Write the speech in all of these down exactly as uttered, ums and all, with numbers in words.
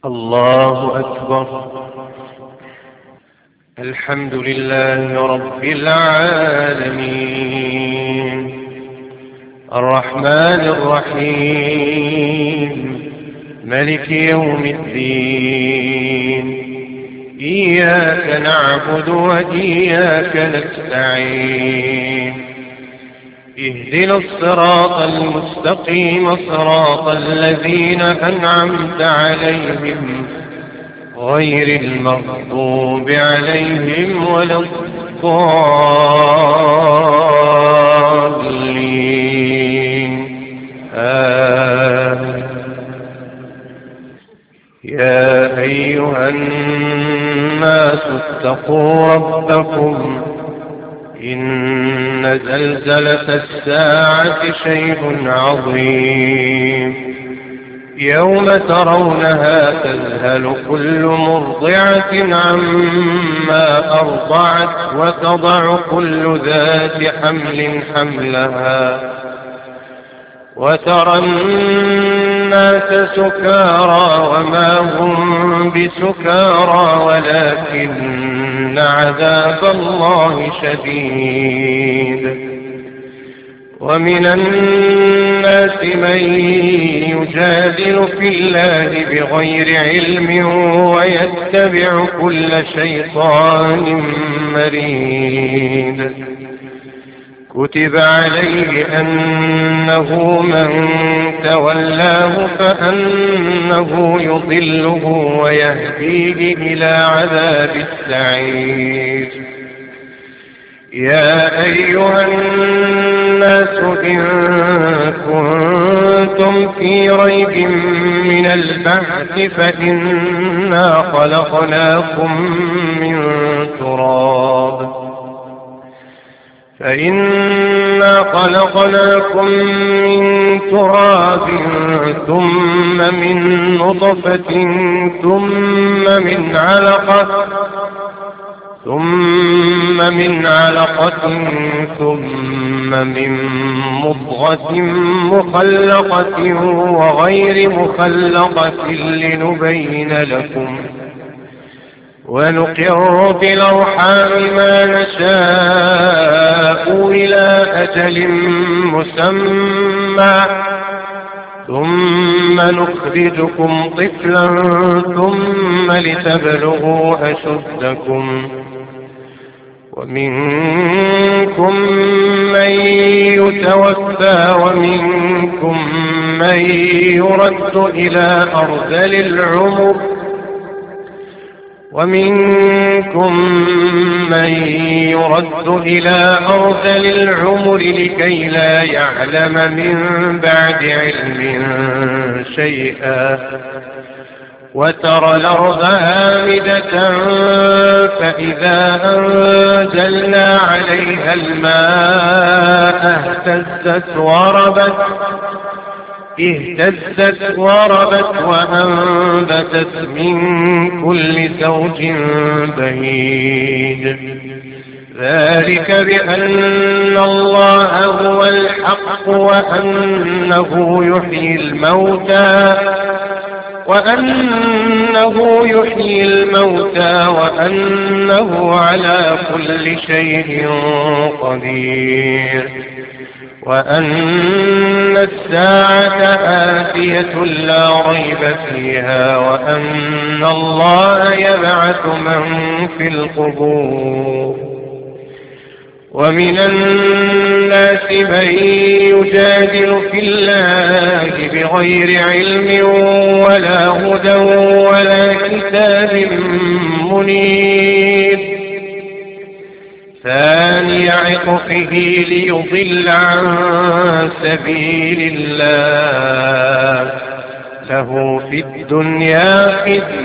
الله أكبر. الحمد لله رب العالمين الرحمن الرحيم ملك يوم الدين. إياك نعبد وإياك نستعين. اهدنا الصراط المستقيم صراط الذين أنعمت عليهم غير المغضوب عليهم ولا الضالين. آمين. يا أيها الناس اتقوا ربكم إن زلزلة الساعة شيء عظيم. يوم ترونها تذهل كل مرضعة عما أرضعت وتضع كل ذات حمل حملها وترى الناس سكارى وما هم بسكارى ولكن عذاب الله شديد. ومن الناس من يجادل في الله بغير علم ويتبع كل شيطان مريد. كتب عليه أنه من تولاه فأنه يضله ويهديه إلى عذاب السعير. يا أيها الناس إن كنتم في ريب من البعث فإنا خلقناكم من تراب فإنا خلقناكم من تراب ثم من نطفة ثم من علقة ثم من علقة ثم من مضغة مخلقة وغير مخلقة لنبين لكم ونقر في الأرحام ما نشاء إلى أجل مسمى ثم نخرجكم طفلا ثم لتبلغوا أشدكم. ومنكم من يتوفى ومنكم من يرد إلى أرذل العمر ومنكم من يرد إلى أرذل العمر لكي لا يعلم من بعد علم شيئا. وترى الأرض هامدة فإذا أنزلنا عليها الماء اهتزت وربت اهتزت وربت وأنبتت من كل زوج بهيج. ذلك بأن الله هو الحق وأنه يحيي الموتى وأنه يحيي الموتى وأنه على كل شيء قدير وأن الساعة آتية لا ريب فيها وأن الله يبعث من في القبور. ومن الناس من يجادل في الله بغير علم ولا هدى ولا كتاب منير. ثاني عطفه ليضل عن سبيل الله له في الدنيا خزي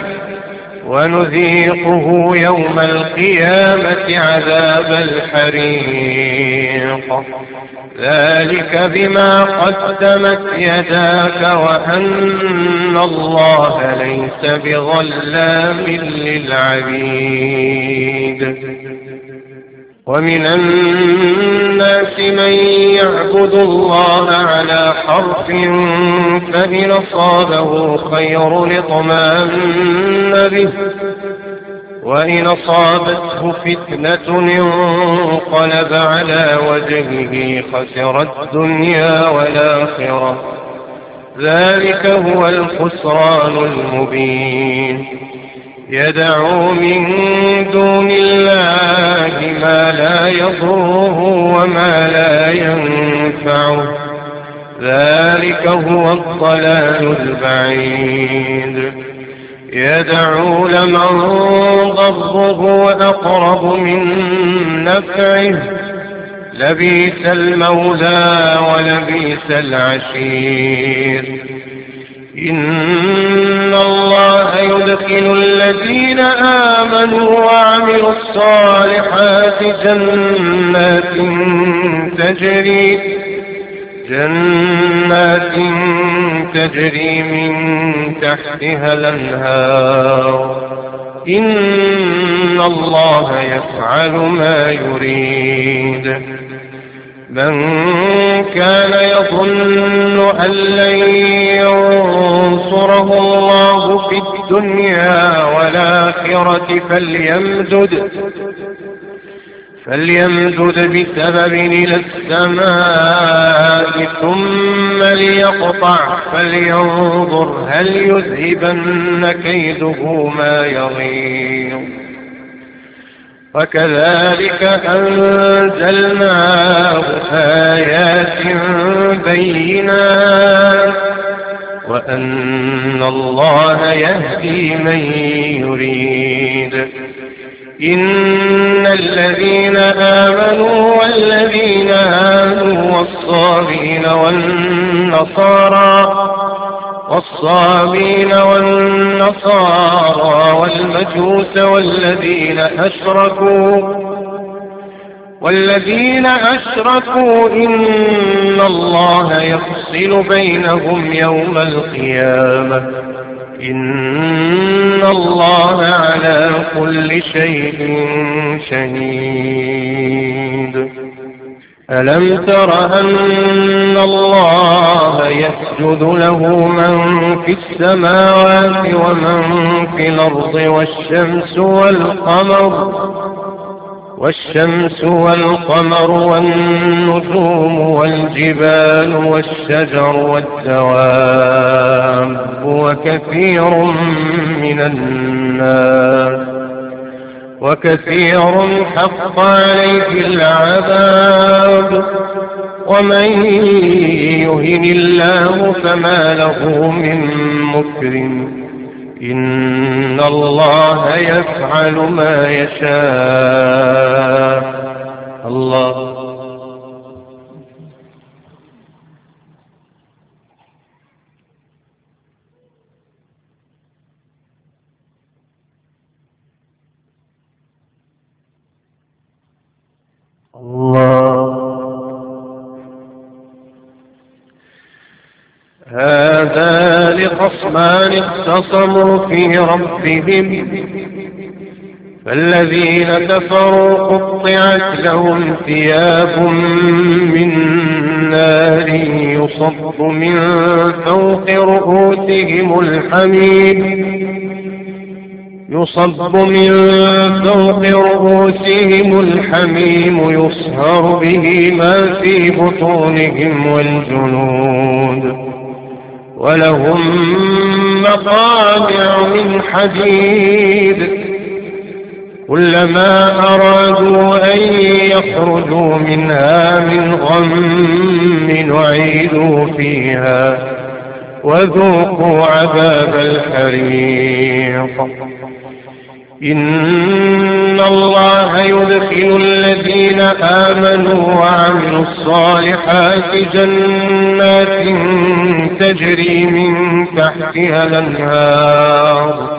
ونذيقه يوم القيامة عذاب الحريق. ذلك بما قدمت يداك وأن الله ليس بظلام للعبيد. ومن الناس من يعبد الله على حرف فإن أصابه خير اطمأن به وإن أصابته فتنة انقلب على وجهه خسر الدنيا والآخرة ذلك هو الخسران المبين يدعو من دون الله ما لا يضره وما لا ينفعه ذلك هو الضلال البعيد يدعو لمن ضره أقرب من نفعه لبئس المولى ولبئس العشير إن الله يدخل الذين آمنوا وعملوا الصالحات جنات تجري جنات تجري من تحتها الأنهار إن الله يفعل ما يريد من كان يظن أن لن ينصره الله في الدنيا والآخرة فليمدد فليمدد بسبب إلى السماء ثم ليقطع فلينظر هل يذهبن كيده ما يغيظ وكذلك أنزلناه آيات بينات وأن الله يهدي من يريد إن الذين آمنوا والذين هادوا والصابين والنصارى والصابين والنصارى والمجوس والذين أشركوا والذين أشركوا إن الله يفصل بينهم يوم القيامة إن الله على كل شيء شهيد ألم تر أن الله يسجد له من في السماوات ومن في الأرض والشمس والقمر والشمس والقمر والنجوم والجبال والشجر والدواب وكثير من الناس وكثير حق عليه العذاب ومن يهن الله فما له من مكرم إن الله يفعل ما يشاء الله الله هذا لخصمان اختصموا في ربهم فالذين كفروا قطعت لهم ثياب من نار يصب من فوق رؤوسهم الحميم يصب من فوق رؤوسهم الحميم يصهر به ما في بطونهم والجنود ولهم مقامع من حديد كلما أرادوا أن يخرجوا منها من غم نعيدوا فيها وذوقوا عذاب الحريق إن الله يدخل الذين آمنوا وعملوا الصالحات جنات تجري من تحتها الأنهار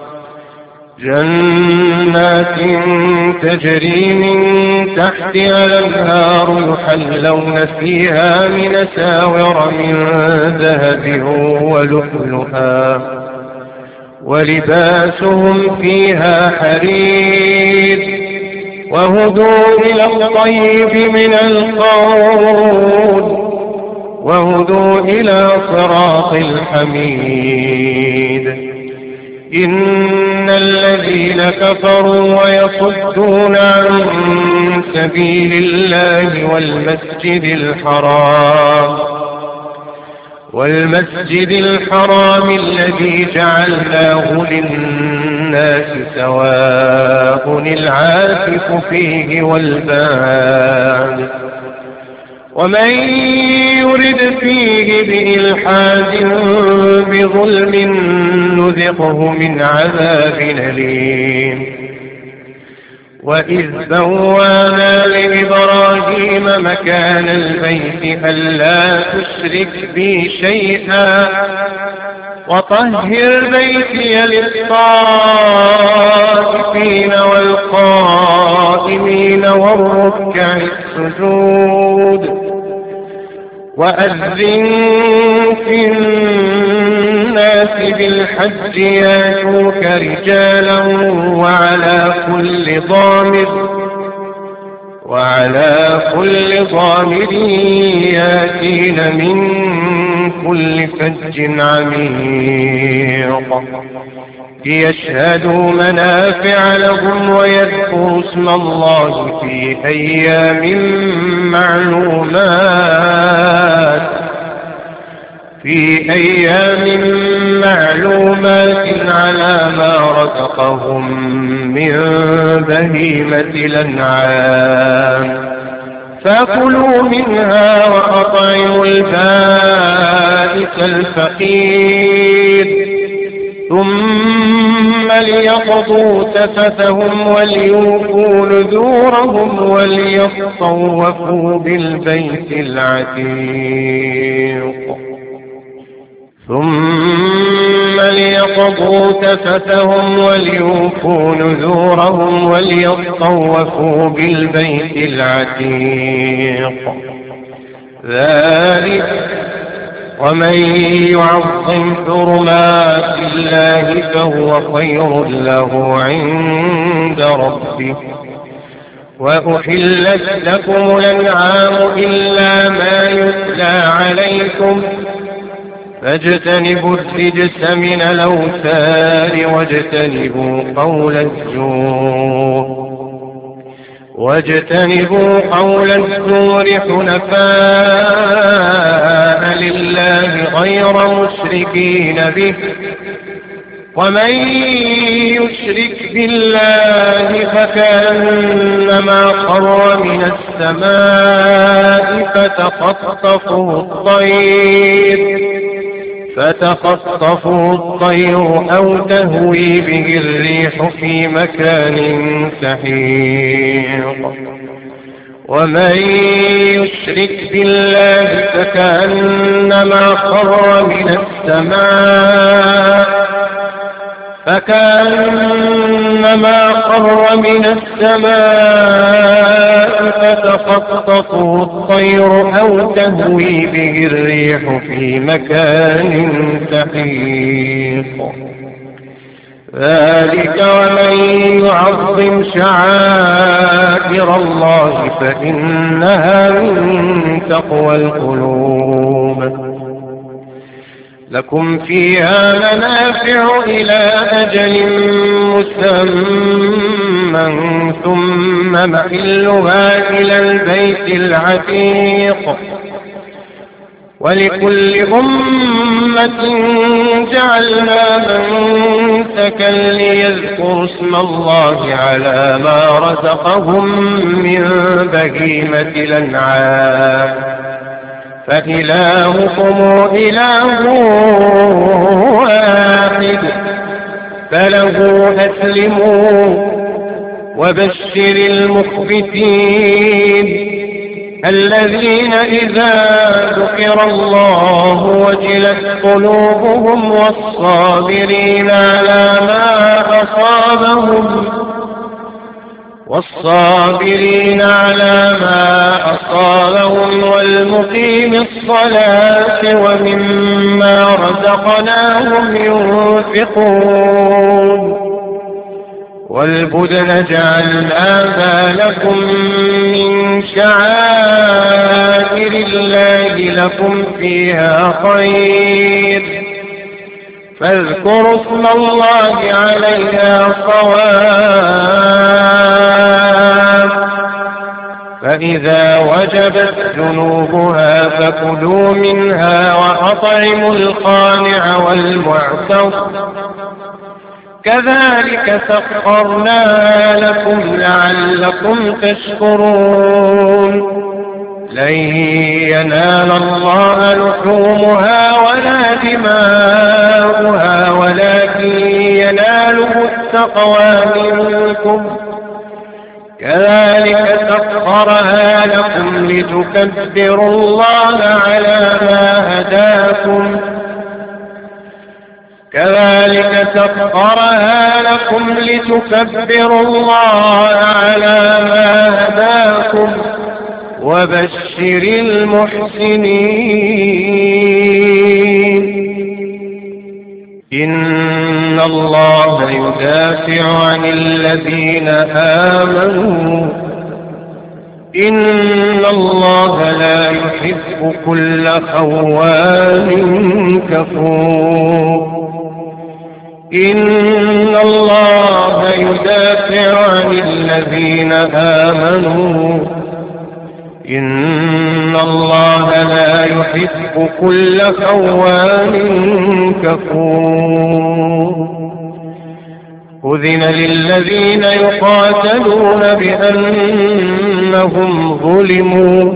جنات تجري من تحتها الأنهار يحلون فيها من أساور من ذهب ولؤلؤا ولباسهم فيها حرير وهدوا إلى الطيب من القول وهدوا إلى صراط الحميد. إن الذين كفروا ويصدون عن سبيل الله والمسجد الحرام والمسجد الحرام الذي جعلناه للناس سواء العاكف فيه والباد ومن يرد فيه بإلحاد بظلم نذقه من عذاب أليم. وإذ بوانا لإبراهيم مكان البيت ألا تشرك بي شيئا وطهر بيتي للطائفين والقائمين والركع السجود. وأذن في الناس بالحج ياتوك رجالا وعلى كل ضامر وعلى كل ضامر ياتين من كل فج عميق ليشهدوا منافع لهم ويذكروا اسم الله في أيام معلومات في أيام معلومات على ما رزقهم من بهيمة الأنعام فكلوا منها وأطعموا البائس الفقير ثم ليقضوا تفثهم وليوفوا نذورهم وليطوفوا بالبيت العتيق ثم ليقضوا تفثهم وليوفوا نذورهم وليطوفوا بالبيت العتيق ذلك ومن يعظم حرمات الله فهو خير له عند ربه. وأحلت لكم الأنعام إلا ما يتلى عليكم فاجتنبوا الرجس من الأوثان واجتنبوا قول الزور واجتنبوا قول الزور حنفاء لله غير مشركين به ومن يشرك بالله فكأنما خر من السماء فتخطفه الطير فتخطفه الطير أو تهوي به الريح في مكان سحيق. ومن يشرك بالله فكأنما خر من السماء فكأنما خر من السماء فتخطفه الطير أو تهوي به الريح في مكان سحيق. ذلك ومن يعظم شعائر الله فإنها من تقوى القلوب. لكم فيها منافع إلى أجل مسمى ثم محلها إلى البيت العتيق ولكل أمة جعلنا منسكا ليذكروا اسم الله على ما رزقهم من بهيمة الأنعام فإلهكم إله واحد فله أسلموا وبشر المخبتين الذين إذا ذكر الله وجلت قلوبهم والصابرين على ما أصابهم والصابرين على ما أصابهم والمقيم الصلاة ومما رزقناهم ينفقون والبدن جعلناها لكم من شعائر الله لكم فيها خير فاذكروا اسم الله عليها صواف فإذا وجبت جنوبها فكلوا منها وأطعموا القانع والمعتر كذلك سخرناها لكم لعلكم تشكرون لن ينال الله لحومها ولا دماؤها ولكن يناله التقوى منكم كذلك سخرها لكم لتكبروا الله على ما هداكم كذلك سخرها لكم لتكبروا الله على ما هداكم وبشر المحسنين إن الله يدافع عن الذين آمنوا إن الله لا يحب كل خوان كفور إن الله يدافع عن الذين آمنوا إن الله لا يحب كل خوان كفور أذن للذين يقاتلون بأنهم ظلموا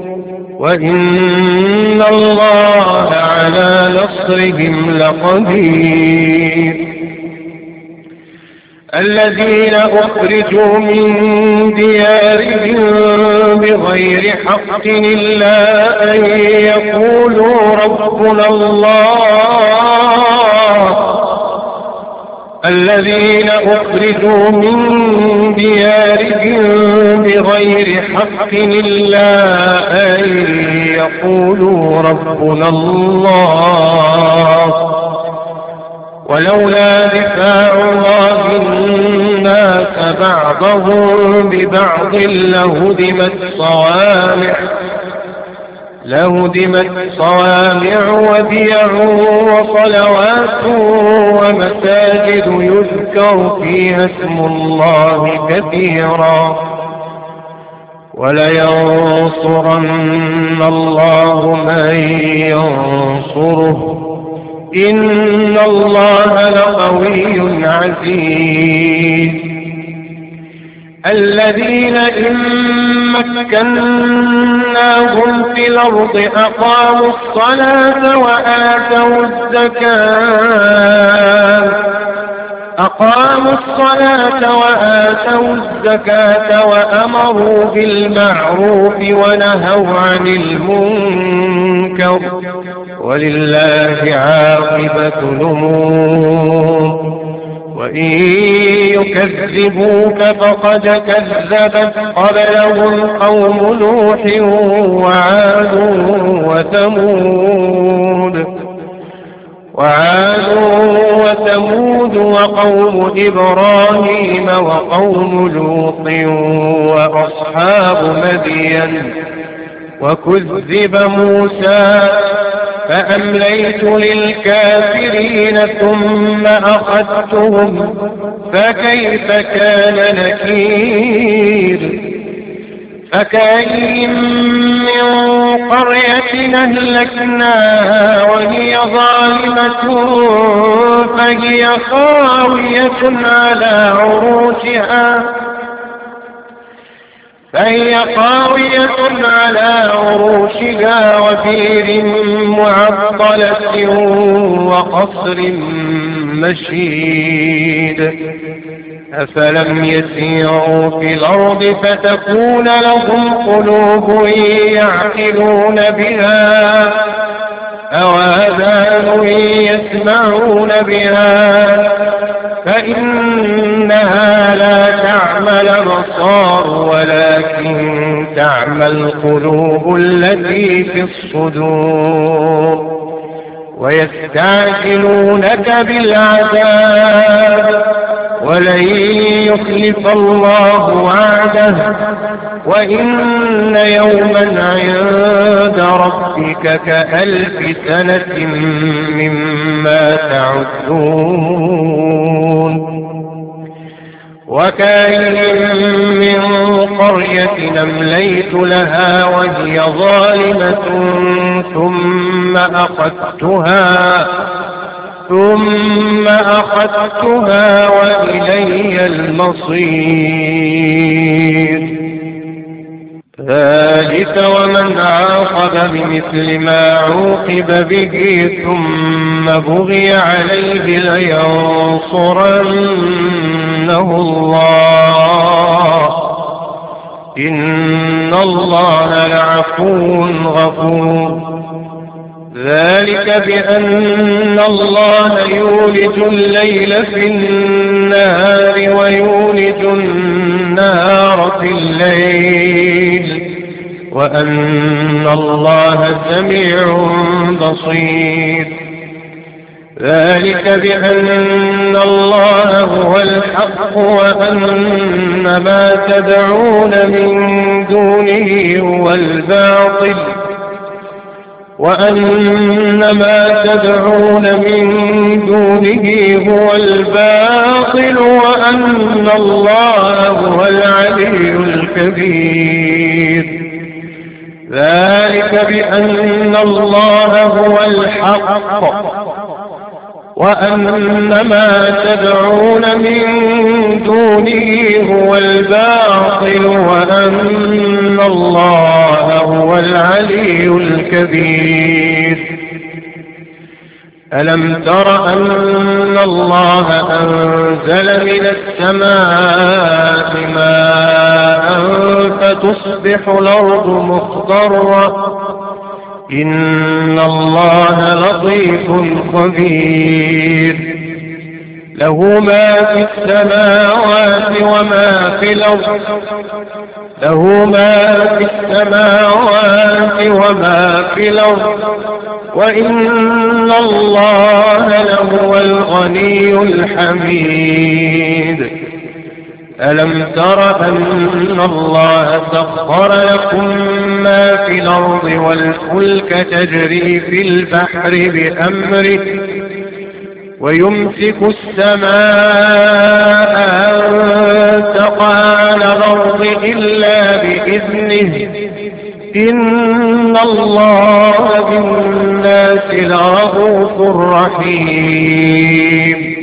وإن الله على نصرهم لقدير الذين أخرجوا من ديارهم بغير حق إلا أن يقولوا ربنا الله الذين أخرجوا من ديارهم بغير حق إلا أن يقولوا ربنا الله ولولا دفاع الله الناس بعضهم ببعض لهدمت صوامع لهدمت صوامع وبيع وصلوات ومساجد يذكر فيها اسم الله كثيرا ولينصرن الله من ينصره إن الله لقوي عزيز الذين إن مكناهم في الأرض أقاموا الصلاة وآتوا الزكاة أقاموا الصلاة وآتوا الزكاة وأمروا بالمعروف ونهوا عن المنكر ولله عاقبة الأمور وإن يكذبوك فقد كذبت قبلهم قوم نوح وعاد وثمود وعاد وثمود وقوم إبراهيم وقوم لوط وأصحاب مدين وكذب موسى فأمليت للكافرين ثم أخذتهم فكيف كان نكير فكأين من قرية أهلكناها وهي ظالمة فهي خاوية على عروشها فهي خاوية على عروشها وبئر معطلة وقصر مشيد أفلم يسيروا في الأرض فتكون لهم قلوب يعقلون بها أو آذان يسمعون بها فإنها لا تعمى الأبصار ولكن تعمى القلوب التي في الصدور ويستعجلونك بالعذاب ولن يخلف الله وعده وإن يوما عند ربك كألف سنة مما تعدون وكاين من قرية أمليت لها وهي ظالمة ثم أخذتها ثم أخذتها وإلي المصير ذلك ومن عاقب بمثل ما عوقب به ثم بغي عليه لينصرنه الله إن الله لعفو غفور ذلك بأن الله يولج الليل في النهار ويولج النهار في الليل وأن الله سميع بصير ذلك بأن الله هو الحق وأن ما تدعون من دونه هو الباطل وأن ما تدعون من دونه هو الباطل وأن الله هو العلي الكبير ذلك بأن الله هو الحق وأن ما تدعون من دونه هو الباطل وأن الله هو العلي الكبير ألم تر أن الله أنزل من السماء ماء فتصبح الأرض مخضرة إن الله لطيف خبير له ما في السماوات وما في الأرض له ما في السماوات وما في الأرض وإن الله لهو الغني الحميد ألم تر أن الله سخر لكم ما في الأرض والفلك تجري في البحر بأمره ويمسك السماء أن تقع على الأرض إلا بإذنه إن الله بالناس لرءوف رحيم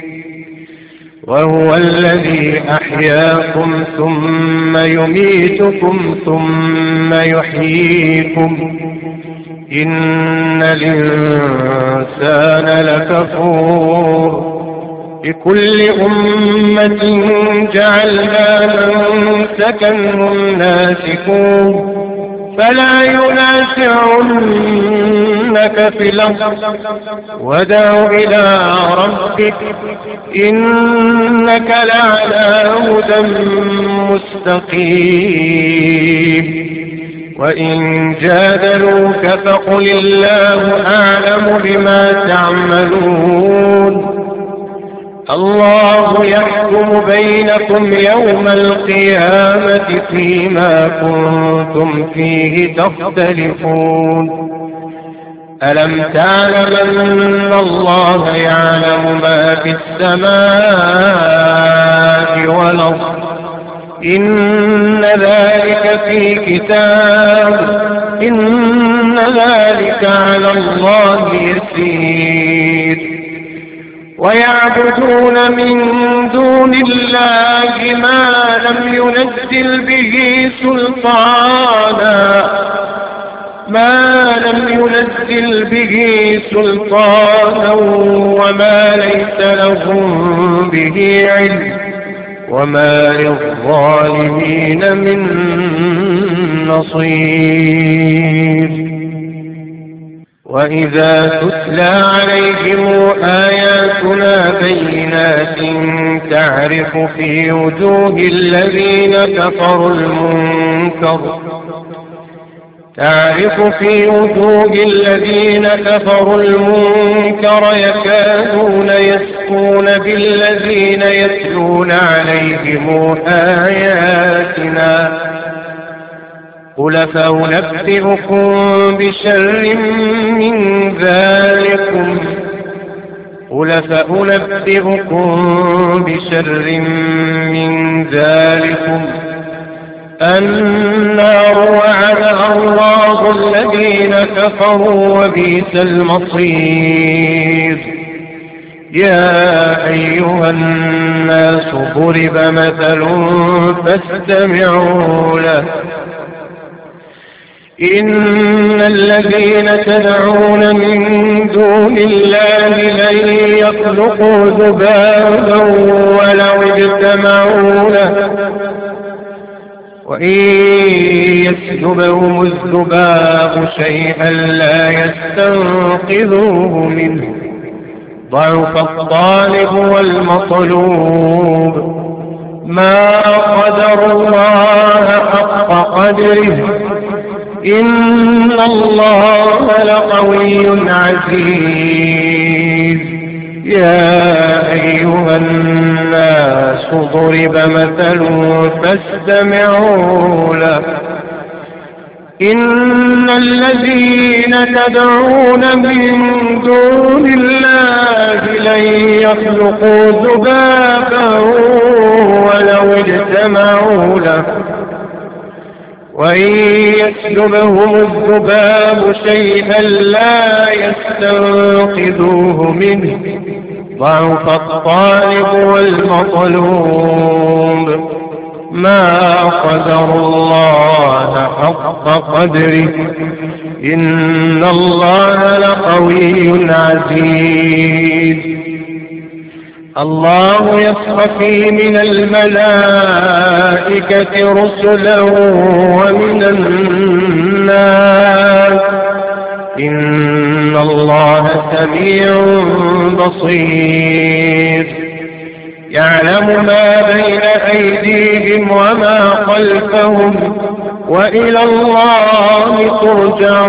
وهو الذي أحياكم ثم يميتكم ثم يحييكم إن الإنسان لكفور لكل أمة جعلنا منسكا هم ناسكوه فلا ينازعنك في الأمر ودع إلى ربك إنك لعلى هدى مستقيم وإن جادلوك فقل الله أعلم بما تعملون الله يحكم بينكم يوم القيامة فيما كنتم فيه تختلفون ألم تعلم أن الله يعلم ما في السماء والأرض إن ذلك في كتاب إن ذلك على الله يسير ويعبدون من دون الله ما لم ينزل به سلطانا ما لم ينزل به سلطانا وما ليس لهم به علم وما للظالمين من نصير وإذا تتلى عليهم آياتنا بينات تعرف في وجوه الذين كفروا المنكر تعرف في وجوه الذين كفروا المنكر يكادون يسقون بالذين يتلون عليهم آياتنا قل فأنبئكم بشر من ذلكم قل فأنبئكم بشر من ذلكم النار وعدها الله الذين كفروا وبئس المصير. يا أيها الناس ضرب مثل فاستمعوا له إن الذين تدعون من دون الله لن يخلقوا ذبابا ولو اجتمعوا له وإن يسلبهم الذباب شيئا لا يستنقذوه منه ضعف الطالب والمطلوب ما قدر الله حق قدره إن الله لقوي عزيز. يا أيها الناس ضرب مثل فاستمعوا له إن الذين تدعون من دون الله لن يخلقوا ذبابا ولو اجتمعوا له وإن يسلبهم الذباب شيئا لا يستنقذوه منه ضعف الطالب والمطلوب ما قدر الله حق قدره إن الله لقوي عزيز. الله يصطفي من الملائكة رسلا ومن الناس إن الله سميع بصير. يعلم ما بين أيديهم وما خلفهم وإلى الله ترجع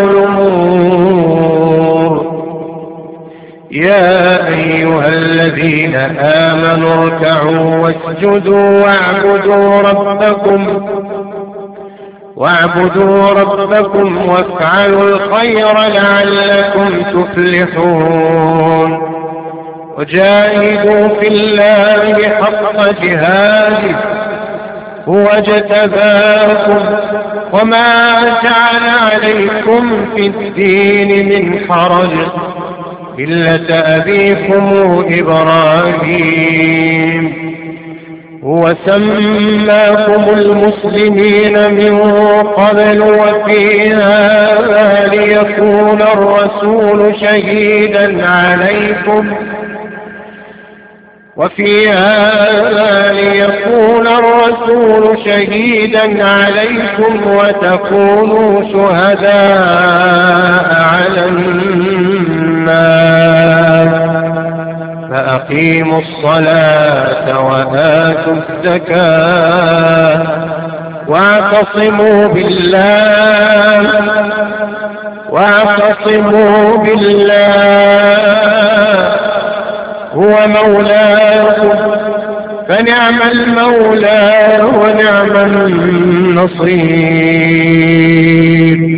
الأمور. يا أيها الذين آمنوا اركعوا واسجدوا واعبدوا ربكم واعبدوا ربكم وافعلوا الخير لعلكم تفلحون. وجاهدوا في الله حق جهاده هو اجتباكم وما جعل عليكم في الدين من حرج ملة أبيكم إبراهيم هو سماكم المسلمين من قبل وفي هذا ليكون الرسول شهيدا عليكم وفي هذا ليكون الرسول شهيدا عليكم وتكونوا شهداء على الناس فأقيموا الصلاة وآتوا الزكاة واعتصموا بالله واعتصموا بالله هو مولاكم فنعم المولى ونعم النصير.